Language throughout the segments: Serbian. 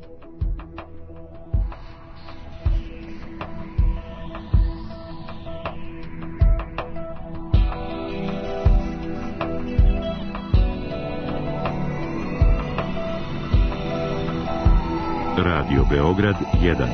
Radio Beograd 1.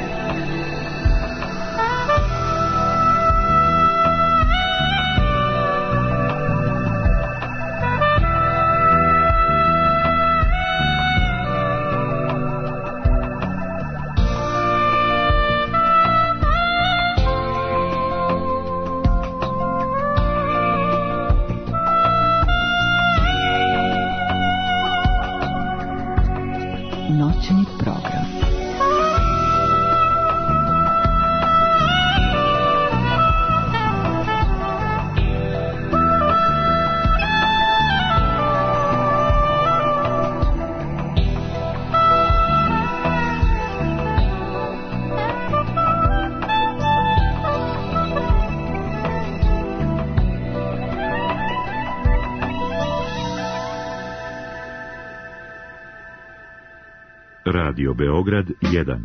Noćni program. Radio Beograd 1.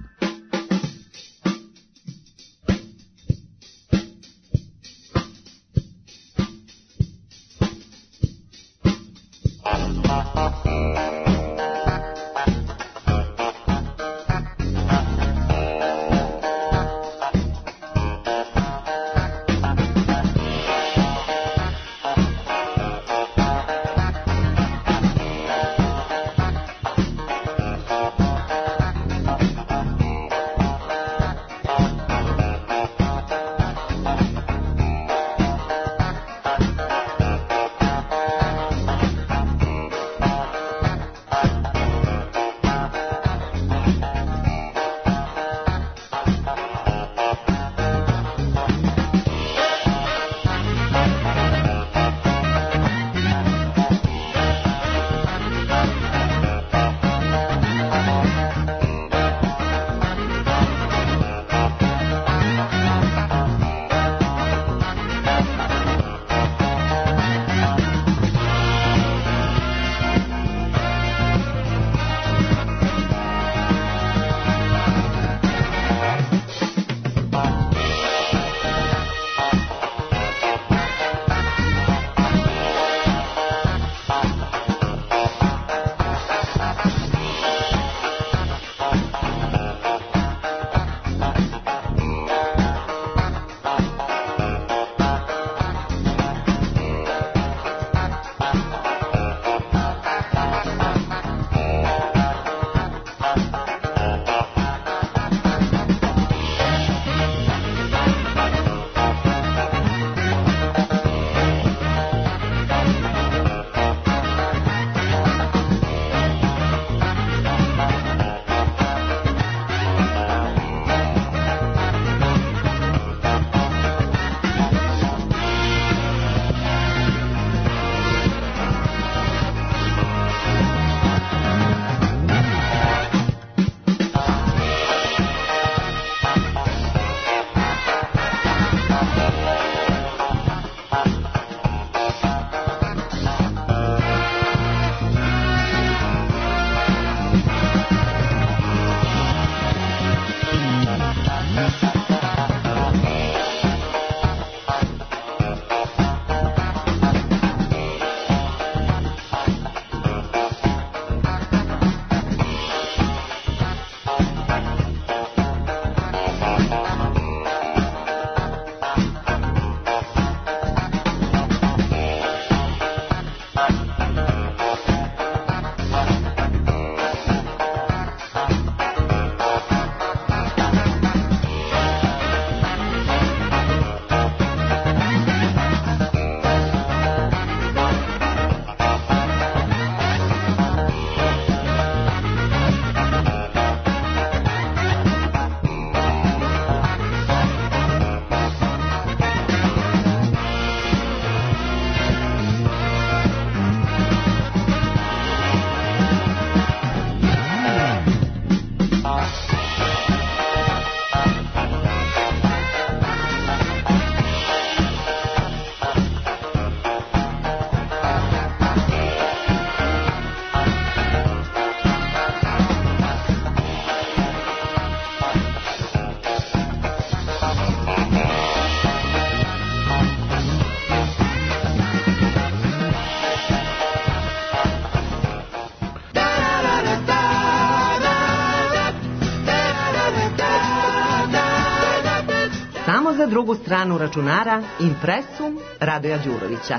za drugu stranu računara Impresum Radoja Đurovića.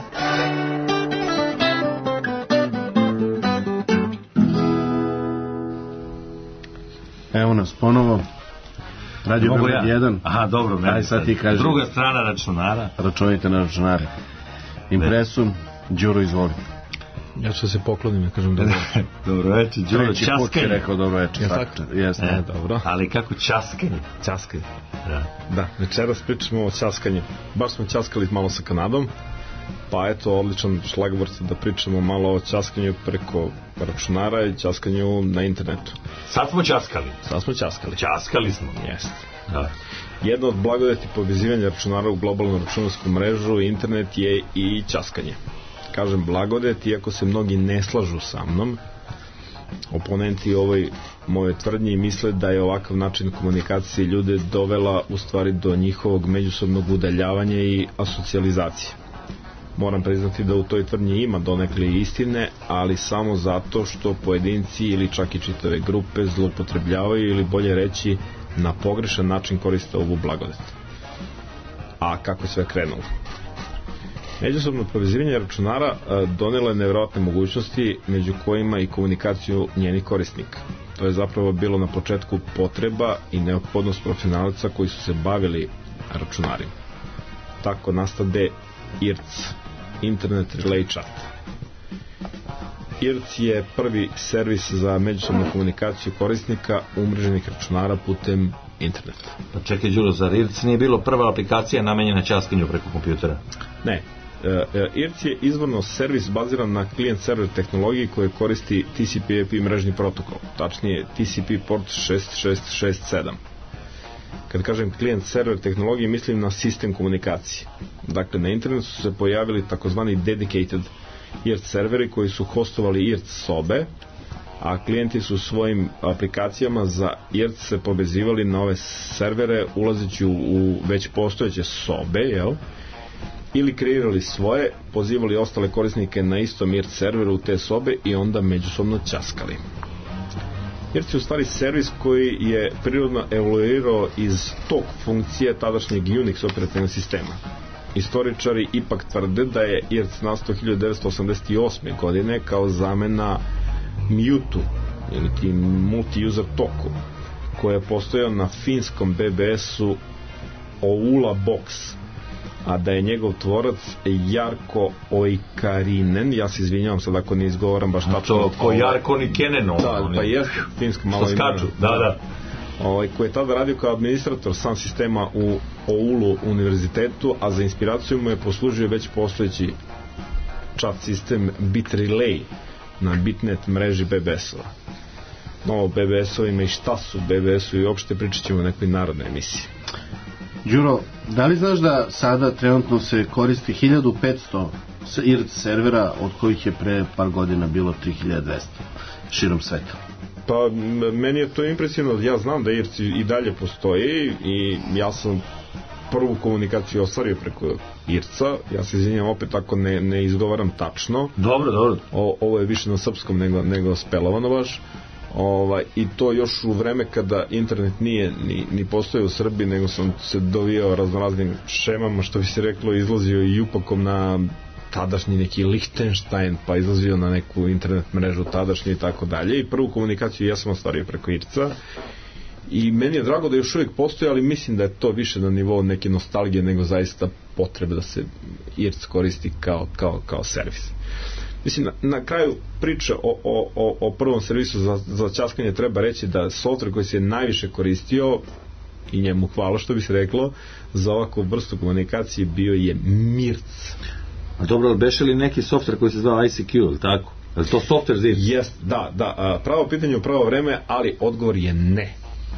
Evo nas ponovo. Radio Beograd 1. Aha, dobro, meni. Aj sad ti kaži. Druga strana računara. Računajte na računare. Impresum, Đuro, izvoli. Ja ću se poklonim, ja kažem dobro. Dobro večer, Đuro, časkanje. Rekao dobro večer. Jeste, dobro. Ali kako časkanje? Časkanje. Da, večeras pričamo o časkanju. Baš smo časkali malo sa Kanadom, pa eto, odličan šlagvort da pričamo malo o časkanju preko računara i časkanju na internetu. Sad smo časkali. Časkali smo. Jeste. Da. Jedna od blagodeti povezivanja računara u globalnu računarsku mrežu internet je i časkanje. Kažem blagodet, iako se mnogi ne slažu sa mnom, oponenti ovoj moje tvrdnji misle da je ovakav način komunikacije ljude dovela u stvari do njihovog međusobnog udaljavanja i asocijalizacije. Moram priznati da u toj tvrdnji ima donekle istine, ali samo zato što pojedinci ili čak i čitave grupe zloupotrebljavaju ili bolje reći na pogrešan način koriste ovu blagodet. A kako sve krenulo? Međusobno povezivanje računara donelo je nevjerojatne mogućnosti, među kojima i komunikaciju njenih korisnika. To je zapravo bilo na početku potreba i neophodnost profesionalaca koji su se bavili računarima. Tako nastade IRC, Internet Relay Chat. IRC je prvi servis za međusobnu komunikaciju korisnika umreženih računara putem interneta. Pa čekaj, Đuro, zar IRC nije bilo prva aplikacija namenjena časkanju preko kompjutera? Ne. IRC je izvorno servis baziran na klijent-server tehnologiji koje koristi TCP/IP mrežni protokol, tačnije TCP port 6667. Kad kažem klijent-server tehnologiji, mislim na sistem komunikacije. Dakle, na internetu su se pojavili takozvani dedicated IRC serveri koji su hostovali IRC sobe, a klijenti su svojim aplikacijama za IRC se povezivali na ove servere ulazeći u već postojeće sobe, ili kreirali svoje, pozivali ostale korisnike na istom IRC serveru u te sobe i onda međusobno časkali. IRC je u stvari servis koji je prirodno evoluirao iz tog funkcije tadašnjeg Unix operativnog sistema. Istoričari ipak tvrde da je IRC nastao 1988. godine kao zamena Mutu ili ti multi-user toku koja je postojao na finskom BBS-u Oula Box, a da je njegov tvorac Jarko Oikarinen, ja se izvinjavam sad ako ne izgovaram baš tačno. To ko Jarko Nikenen. Da, pa je finsko malo ime. Skaču, da. Koji je tada radio kao administrator sam sistema u Oulu univerzitetu, a za inspiraciju mu je poslužio već postojeći chat sistem BitRelay na Bitnet mreži BBS-ova. No, o BBS-ovima i šta su BBS-ovi i uopšte pričat ćemo u nekoj narodnoj emisiji. Đuro, da li znaš da sada trenutno se koristi 1500 IRC servera, od kojih je pre par godina bilo 3200 širom sveta? Pa, meni je to impresivno. Ja znam da IRC i dalje postoji i ja sam prvu komunikaciju ostvario preko IRC-a. Ja se izvinjam opet ako ne izgovaram tačno. Dobro. Ovo je više na srpskom nego spelovano baš. I to još u vreme kada internet nije ni postojao u Srbiji, nego sam se dovijao raznoraznim šemama, što bi se reklo, izlazio i upakom na tadašnji neki Lichtenstein, pa izlazio na neku internet mrežu tadašnju i tako dalje. I prvu komunikaciju ja sam ostvario preko IRC-a i meni je drago da još uvijek postoji, ali mislim da je to više na nivou neke nostalgije nego zaista potrebe da se IRC koristi kao servis. Mislim, na kraju priče o prvom servisu za časkanje treba reći da softver koji se najviše koristio, i njemu hvala što bi se reklo, za ovakvu vrstu komunikacije bio je MIRC. A dobro, ali beše li neki softver koji se zvao ICQ, ili tako? Je li to softver za IRC? Jest, da. Pravo pitanje u pravo vreme, ali odgovor je ne.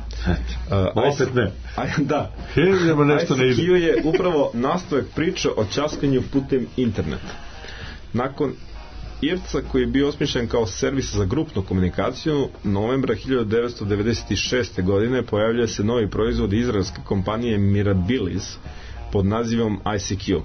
Opet ne. Da. ICQ je upravo nastavak priče o časkanju putem interneta. Nakon IRC-a koji je bio osmišljen kao servis za grupnu komunikaciju, novembra 1996. godine pojavljuje se novi proizvod izraelske kompanije Mirabilis pod nazivom ICQ.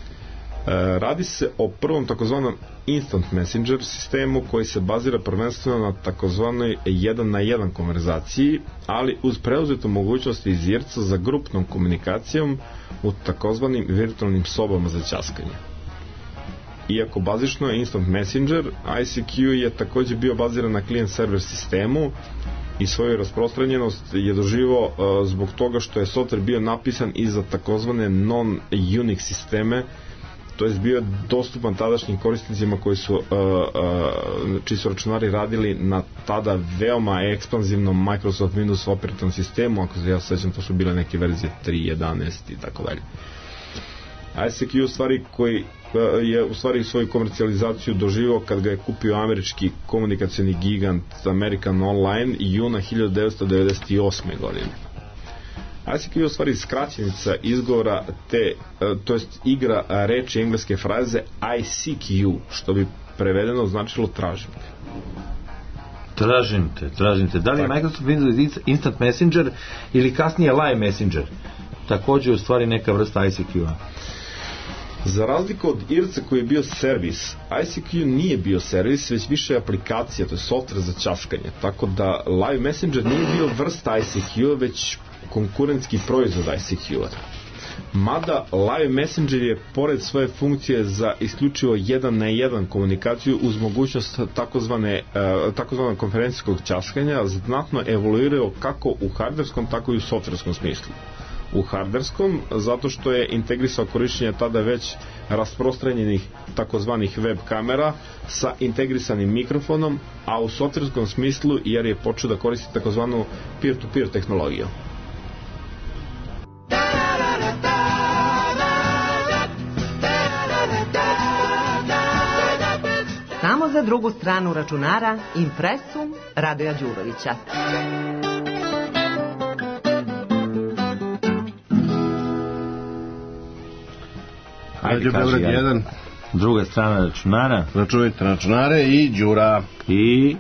Radi se o prvom takozvanom instant messenger sistemu koji se bazira prvenstveno na takozvanoj 1 na 1 konverzaciji, ali uz preuzetu mogućnost iz IRC-a za grupnom komunikacijom, u takozvanim virtualnim sobama za ćaskanje. Iako bazično je Instant Messenger, ICQ je takođe bio baziran na client-server sistemu i svoju rasprostranjenost je doživao zbog toga što je software bio napisan i za takozvane non-Unix sisteme, to je bio dostupan tadašnjim korisnicima koji su čiji su računari radili na tada veoma ekspanzivnom Microsoft Windows operativnom sistemu, ako se ja sećam, to su bile neke verzije 3.11 i tako dalje. ICQ je u stvari svoju komercijalizaciju doživao kad ga je kupio američki komunikacioni gigant American Online juna 1998. godine. ICQ je u stvari skraćenica izgovora to jest igra reči engleske fraze I seek you, što bi prevedeno značilo tražim te. Tražim te. Da li je Microsoft Windows Instant Messenger ili kasnije Live Messenger takođe u stvari neka vrsta ICQ-a? Za razliku od IRC koji je bio servis, ICQ nije bio servis, već više aplikacija, to je software za ćaskanje, tako da Live Messenger nije bio vrsta ICQ-a, već konkurentski proizvod ICQ-a. Mada Live Messenger je, pored svoje funkcije za isključivo 1 na 1 komunikaciju uz mogućnost takozvanog konferencijskog ćaskanja, znatno evoluirao kako u hardverskom, tako i u softverskom smislu. U hardverskom, zato što je integrisao korišćenje tada već rasprostranjenih takozvanih web kamera sa integrisanim mikrofonom, a u softverskom smislu jer je počeo da koristi takozvanu peer-to-peer tehnologiju. Samo za drugu stranu računara Impresum Radoja Đurovića. Radio Beograd 1. Druga strana računara. Računajte računare i Đura. I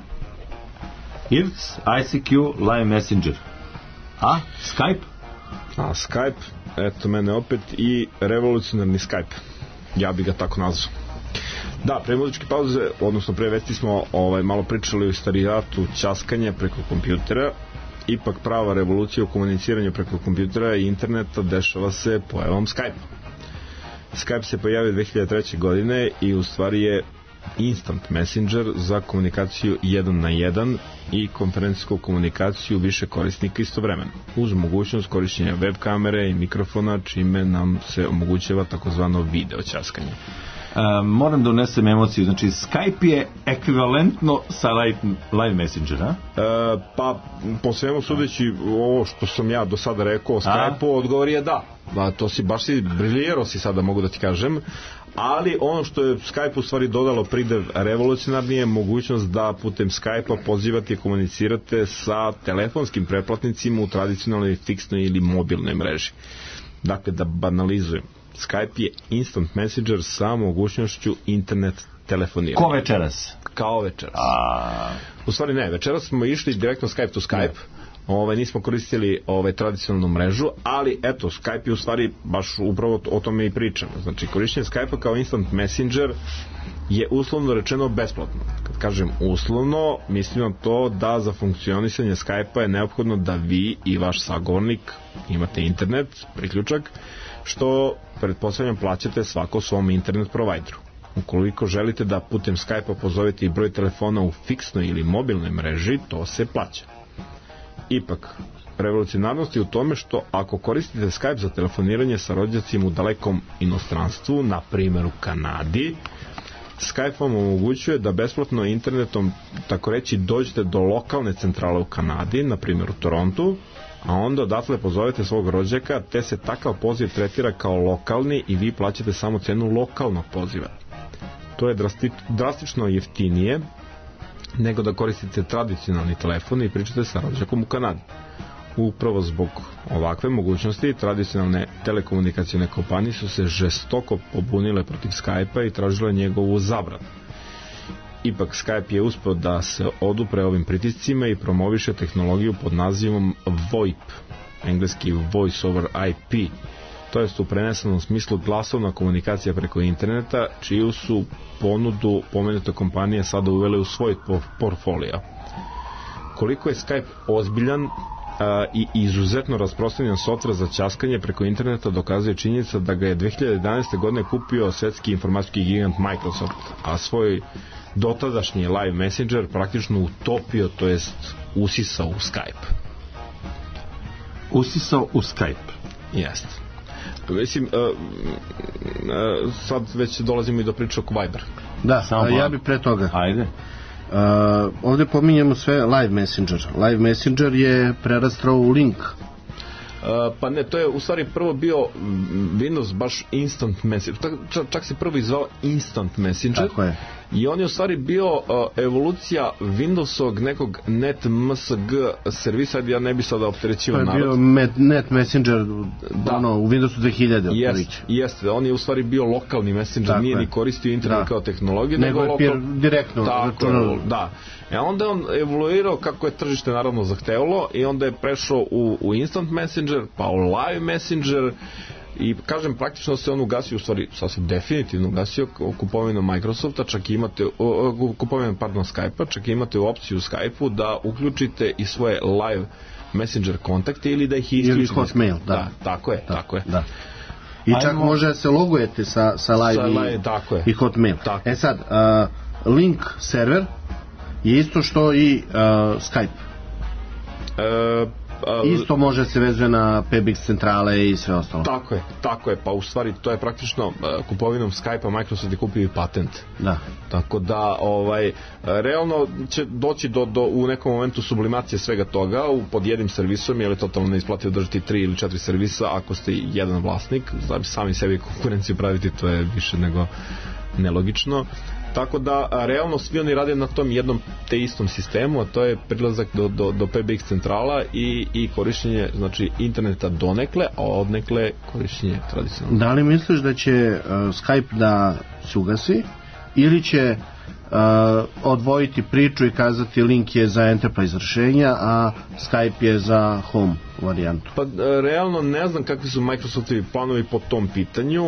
IRC, ICQ, Live Messenger. A Skype? A Skype, eto mene opet, i revolucionarni Skype. Ja bi ga tako nazvao. Da, pre muzičke pauze, odnosno pre vesti smo malo pričali o istorijatu ćaskanja preko kompjutera. Ipak prava revolucija u komuniciranju preko kompjutera i interneta dešava se pojavom Skype. Skype se pojavio 2003. godine i u stvari je Instant Messenger za komunikaciju 1 na 1 i konferencijsku komunikaciju više korisnika istovremeno, uz mogućnost korišćenja web kamere i mikrofona, čime nam se omogućava takozvano video ćaskanje. Moram da unesem emociju, znači Skype je ekvivalentno sa Live Messenger, a? Pa, po svemu sudeći ovo što sam ja do sada rekao o Skype-u, odgovor je da. To si, baš si briljirao si sada, mogu da ti kažem, ali ono što je Skype u stvari dodalo pridev revolucionarni je mogućnost da putem Skype-a pozivate i komunicirate sa telefonskim pretplatnicima u tradicionalnoj fiksnoj ili mobilnoj mreži. Dakle, da banalizujem, Skype je Instant Messenger sa mogućnošću internet telefoniranja. Ko večeras? Kao večeras. U stvari ne, večeras smo išli direktno Skype to Skype. Nismo koristili tradicionalnu mrežu, ali eto, Skype je u stvari baš upravo o tome i pričamo. Znači, korišćenje Skype-a kao Instant Messenger je uslovno rečeno besplatno. Kad kažem uslovno, mislim na to da za funkcionisanje Skype-a je neophodno da vi i vaš sagovornik imate internet, priključak, što pretpostavljam plaćate svako svom internet provideru. Ukoliko želite da putem Skype-a pozovete i broj telefona u fiksnoj ili mobilnoj mreži, to se plaća. Ipak, revolucionarnost je u tome što ako koristite Skype za telefoniranje sa rođacima u dalekom inostranstvu, na primjer u Kanadi, Skype vam omogućuje da besplatno internetom, tako reći, dođete do lokalne centrale u Kanadi, na primjer u Torontu, a onda odatle pozovete svog rođaka, te se takav poziv tretira kao lokalni i vi plaćate samo cenu lokalnog poziva. To je drastično jeftinije nego da koristite tradicionalni telefon i pričate sa rođakom u Kanadi. Upravo zbog ovakve mogućnosti tradicionalne telekomunikacijne kompanije su se žestoko pobunile protiv Skype-a i tražile njegovu zabranu. Ipak Skype je uspeo da se odupre ovim pritiscima i promoviše tehnologiju pod nazivom VoIP, engleski Voice over IP, to jest u prenesenom smislu glasovna komunikacija preko interneta, čiju su ponudu pomenute kompanije sada uvele u svoj portfolio. Koliko je Skype ozbiljan i izuzetno rasprostranjen softver za ćaskanje preko interneta dokazuje činjenica da ga je 2011. godine kupio svetski informacijski gigant Microsoft, a svoj dotadašnji live messenger praktično utopio, to jest usisao u Skype. Usisao u Skype. Jeste. Mislim, sad već dolazimo i do priče oko Viber. Da, ja bi pre toga. Ajde. Ovde pominjemo sve Live Messenger. Live Messenger je prerastao u link. Pa ne, to je u stvari prvo bio Windows baš Instant Messenger, čak se prvo izvao Instant Messenger. Tako je. I on je u stvari bio evolucija Windowsovog nekog NetMSG servisa, ja ne bi sada opterećivao narod. To je bio Net Messenger u Windowsu 2000. Jeste, on je u stvari bio lokalni messenger, nije ni koristio internet kao tehnologiju, nego je direktno računalo. Da. Onda on evoluirao kako je tržište naravno zahtevalo i onda je prešao u Instant Messenger, pa u Live Messenger i kažem praktično se on ugasio, u stvari sasvim definitivno ugasio kupovinom Microsofta, čak imate kupovinom Skype-a, čak imate opciju u Skype-u da uključite i svoje live messenger kontakte ili da ih isključite. Ili Hotmail, da. Tako je. Da. I čak može da se logujete sa live i Hotmail. Tako. Sad, link server je isto što i Skype. Isto može se vezuje na PBX centrale i sve ostalo. Tako je, pa u stvari to je praktično kupovinom Skype-a Microsoft je kupio i patent. Da. Tako da realno će doći u nekom momentu sublimacije svega toga pod jednim servisom, jer je totalno neisplativo držati 3 ili 4 servisa ako ste jedan vlasnik, sami sebi konkurenciju praviti, to je više nego nelogično. Tako da, realno svi oni rade na tom jednom te istom sistemu, a to je prilazak do PBX centrala i korišćenje, znači, interneta donekle, a odnekle korišćenje tradicionalno. Da li misliš da će Skype da se ugasi ili će odvojiti priču i kazati link je za enterprise rešenja, a Skype je za home varijantu? Pa realno ne znam kakvi su Microsoftovi planovi po tom pitanju.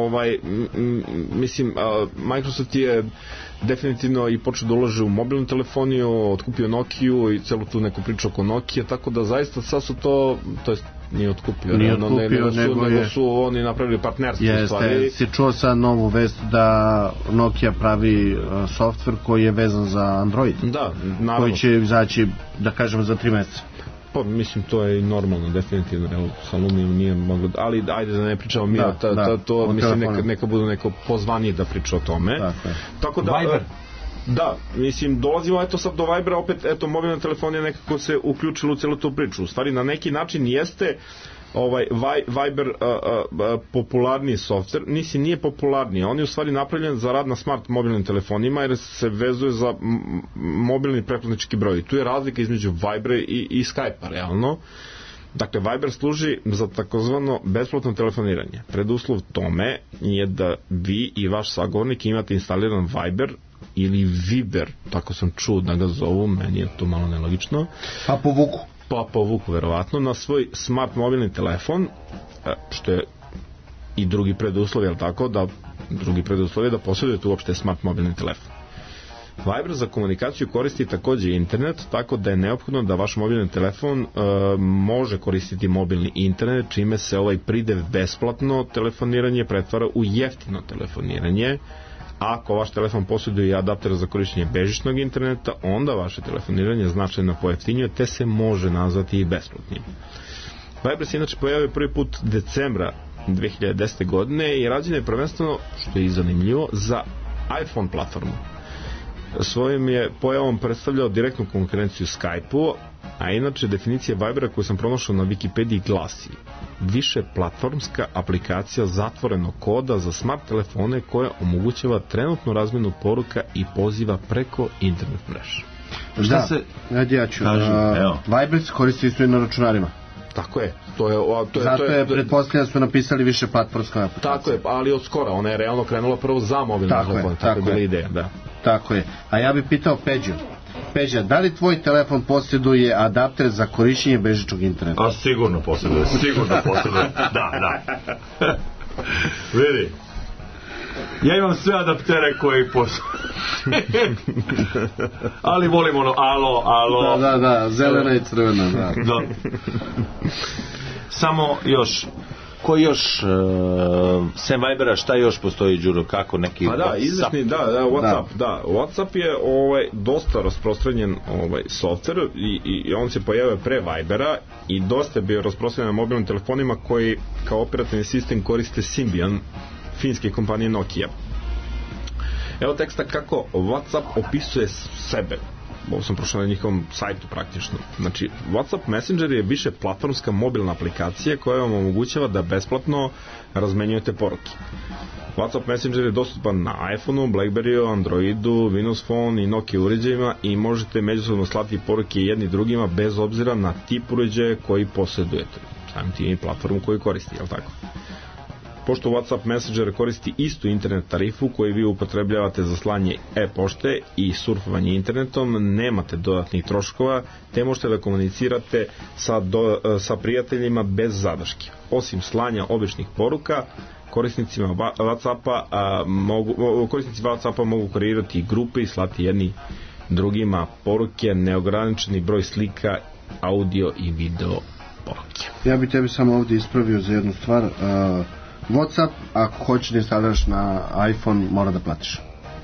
Mislim, Microsoft je definitivno i počeo da ulaže u mobilnu telefoniju, otkupio Nokiju i celu tu neku priču oko Nokije, tako da zaista sad su to jest nije otkupio, nego su oni napravili partnerstvo. Jeste, si čuo sad novu vest da Nokia pravi softver koji je vezan za Android? Da, naravno. Koji će izaći, da kažemo, za 3 meseca. Pa mislim to je i normalno, definitivno, evo sa Lumijom nije moglo, ali ajde da ne pričamo mi to mislim neka budu neko pozvanije da priča o tome. Tako da Viber. Da, mislim, dolazimo eto sad do Vibera, opet, eto, mobilna telefonija nekako se uključila u celu tu priču. U stvari, na neki način jeste Viber popularniji softver, nije popularniji, on je u stvari napravljen za rad na smart mobilnim telefonima jer se vezuje za mobilni pretplatnički broj. Tu je razlika između Vibera i Skype-a, realno. Dakle, Viber služi za takozvano besplatno telefoniranje. Preduslov tome je da vi i vaš sagovornik imate instaliran Viber ili Viber, tako sam čuo da ga zovu, meni je to malo nelogično. Pa povuku, verovatno, na svoj smart mobilni telefon, što je i drugi preduslov, jel tako, drugi preduslov je da posjedujete uopšte smart mobilni telefon. Viber za komunikaciju koristi takođe internet, tako da je neophodno da vaš mobilni telefon može koristiti mobilni internet, čime se ovaj pridev besplatno telefoniranje pretvara u jeftino telefoniranje. Ako vaš telefon posjeduje i adapter za korišćenje bežičnog interneta, onda vaše telefoniranje značajno pojeftinjuje, te se može nazvati i besplatnim. Viber se inače pojavio prvi put decembra 2010. godine i rađen je prvenstveno, što je i zanimljivo, za iPhone platformu. Svojim je pojavom predstavljao direktnu konkurenciju Skype-u, a inače definicija Vibera koju sam pronašao na Wikipediji glasi: više platformska aplikacija zatvorenog koda za smart telefone koja omogućava trenutnu razmenu poruka i poziva preko internet mreže. Ja ću. Viber se koristi isto i na računarima. Tako je. Zato je pretpostavljeno da su napisali više platformska aplikacija. Tako je, ali od skora. Ona je realno krenula prvo za mobilni telefon. Tako je bila ideja, da. Tako je. A ja bih pitao Peđa, da li tvoj telefon posjeduje adapter za korišćenje bežičnog interneta? A sigurno posjeduje. Da. Vidi. Ja imam sve adaptere koji postoje. Ali volim ono alo. Da, zelena i crvena, da. Samo još koji još sem Vibera, šta još postoji, Đuro, kako neki pa da, izvesni, WhatsApp, da. WhatsApp je dosta rasprostranjen softver i on se pojavio pre Vibera i dosta je bio rasprostranjen na mobilnim telefonima koji kao operativni sistem koriste Symbian finske kompanije Nokia. Evo teksta kako WhatsApp opisuje sebe. Ovo sam prošao na njihovom sajtu praktično. Znači, WhatsApp Messenger je više platformska mobilna aplikacija koja vam omogućava da besplatno razmenjujete poruke. WhatsApp Messenger je dostupan na iPhoneu, Blackberryu, Androidu, Windows Phone i Nokia uređajima i možete međusobno slati poruke jedni drugima bez obzira na tip uređaja koji posjedujete. Samim tim i platformu koju koristi, jel tako? Pošto WhatsApp Messenger koristi istu internet tarifu koju vi upotrebljavate za slanje e-pošte i surfovanje internetom, nemate dodatnih troškova, te možete da komunicirate sa prijateljima bez zadrške. Osim slanja običnih poruka, korisnici WhatsAppa mogu kreirati grupe i slati jedni drugima poruke, neograničeni broj slika, audio i video poruke. Ja bih tebi samo ovdje ispravio za jednu stvar. WhatsApp, ako hoćeš da instaliraš na iPhone, mora da platiš.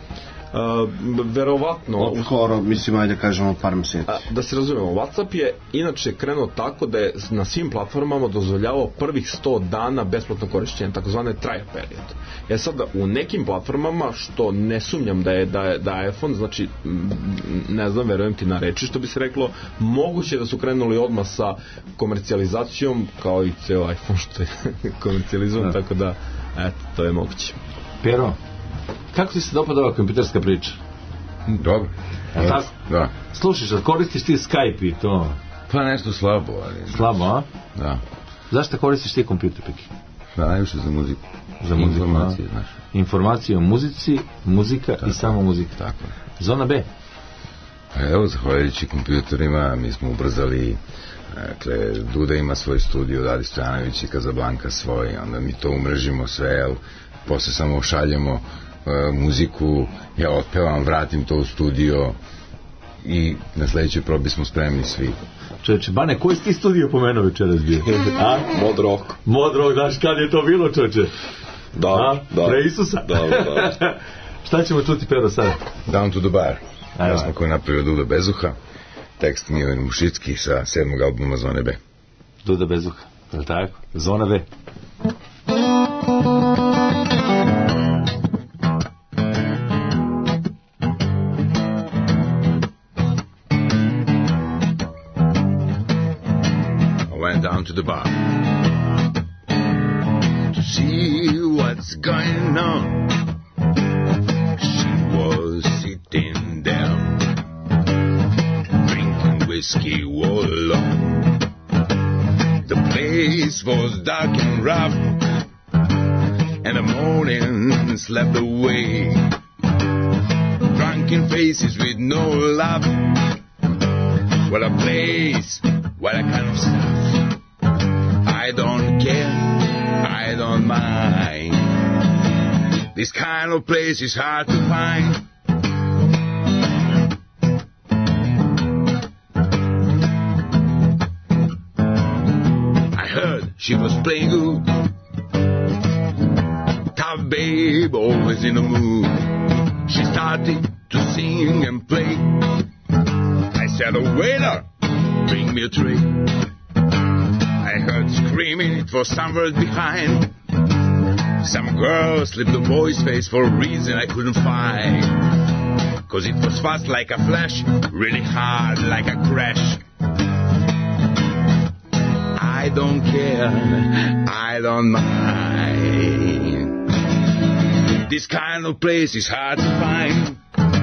Verovatno skoro, mislim, ajde kažemo par meseci. Da se razumemo, WhatsApp je inače krenuo tako da je na svim platformama dozvoljavao prvih 100 dana besplatno korišćenje, takozvane trial period. Sada u nekim platformama, što ne sumnjam da je iPhone, znači ne znam, verujem ti na reči što bi se reklo, moguće da su krenuli odmah sa komercijalizacijom, kao i ceo iPhone što je komercijalizovan, tako da eto, to je moguće. Pero, kako ti se dopada ova kompjuterska priča? Dobro. Da. Slušaš, koristiš ti Skype i to? Pa nešto slabo, ali... Slabo, a? Da. Zašto koristiš ti kompjuter, Peki? Da, najviše za muziku. Za muziku, informacije, znaš. Informacije o muzici, muzika tako, i samo muzika. Tako. Zona B? Pa evo, zahvaljujući kompjuterima, mi smo ubrzali, dakle, Duda ima svoj studio, Dadi Stojanović i Kazablanka svoj, onda mi to umrežimo sve, jel, posle samo šaljemo muziku, ja otpevam, vratim to u studio i na sledećoj probi smo spremni svi. Čovječe, Bane, koji si ti studio pomenuo večeras bio? Mod Rock. Mod Rock, znaš kad je to bilo, čovječe? Da. Pre Isusa? Da. Šta ćemo čuti, Pero, sada? Down to the Bar. Jasno koju je napravio Duda Bezuha, tekst Milan Mušicki sa 7. albuma Zone B. Duda Bezuha, je li tako? Zona B. Down to the bar to see what's going on. She was sitting there drinking whiskey all alone. The place was dark and rough, and the morning slept away. Drunken faces with no love. What a place, what a kind of stuff. I don't care, I don't mind. This kind of place is hard to find. I heard she was playing good. Tough babe, always in the mood. She started to sing and play. I said, oh, waiter, bring me a tray. I heard screaming, it was somewhere behind. Some girl slipped the boy's face for a reason I couldn't find. 'Cause it was fast like a flash, really hard like a crash. I don't care, I don't mind. This kind of place is hard to find.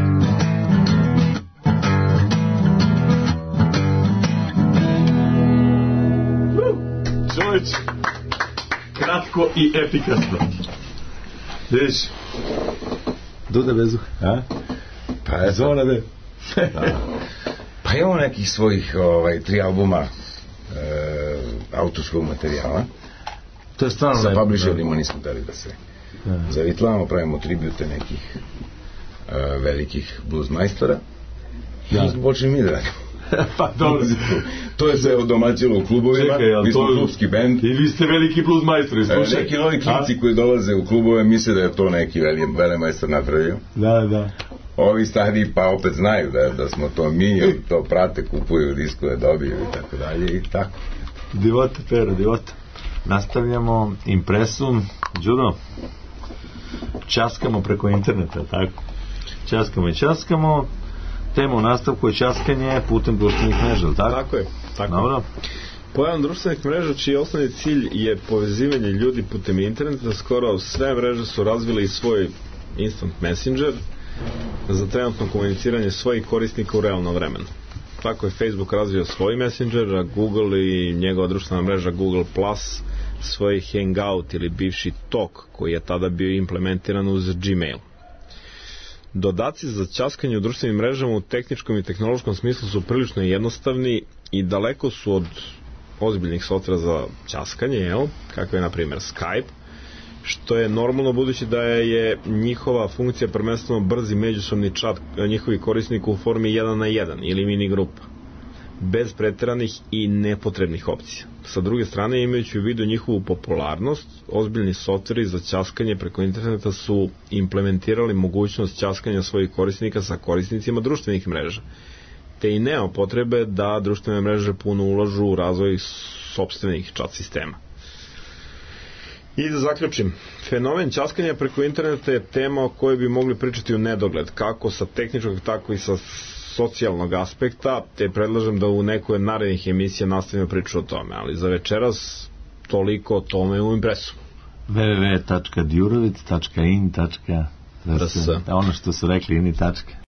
Čovječ, kratko i efikasno. Vidiš, Duda Bezuha, a? Pa je Zona B. Pa imamo nekih svojih 3 albuma autorskog materijala. To je stvarno sa publisherima nismo dali da se Zavitlavamo, pravimo tribute nekih velikih bluesmajstora. Ja smo počeli mi da radimo. Pa dobro. To je se odomaćilo u klubovima. Mi smo klubski bend. I vi ste veliki bluesmajstori, slušaj. Neki novi klinci koji dolaze u klubove misle da je to neki velemajstor napravio. Da. Ovi stariji pa opet znaju da smo to mi, to prate, kupuju diskove, dobiju i tako dalje i tako. Divota, Pero, divota. Nastavljamo Impresum. Đudo, časkamo preko interneta, tako? Časkamo. Tema u nastavku je časkanje putem društvenih mreža, tako? Tako je. Dobro. Pojam društvenih mreža čiji osnovni cilj je povezivanje ljudi putem interneta, skoro sve mreže su razvile i svoj instant messenger za trenutno komuniciranje svojih korisnika u realnom vremenu. Tako je Facebook razvio svoj messenger, a Google i njegova društvena mreža Google Plus svoj Hangout ili bivši Talk koji je tada bio implementiran uz Gmail. Dodaci za ćaskanje u društvenim mrežama u tehničkom i tehnološkom smislu su prilično jednostavni i daleko su od ozbiljnih softvera za ćaskanje, kako je na primjer Skype, što je normalno budući da je njihova funkcija prvenstveno brzi međusobni chat njihovih korisnika u formi 1 na 1 ili mini grupa, bez preteranih i nepotrebnih opcija. Sa druge strane, imajući u vidu njihovu popularnost, ozbiljni softveri za ćaskanje preko interneta su implementirali mogućnost ćaskanja svojih korisnika sa korisnicima društvenih mreža, te i nema potrebe da društvene mreže puno ulažu u razvoj sopstvenih chat sistema. I da zaključim, fenomen ćaskanja preko interneta je tema o kojoj bi mogli pričati u nedogled, kako sa tehničkog, tako i sa socijalnog aspekta, te predlažem da u nekoj od narednih emisija nastavimo priču o tome, ali za večeras toliko o tome u Impresu. www.djurovic.in.rs ono što su rekli ini tačka.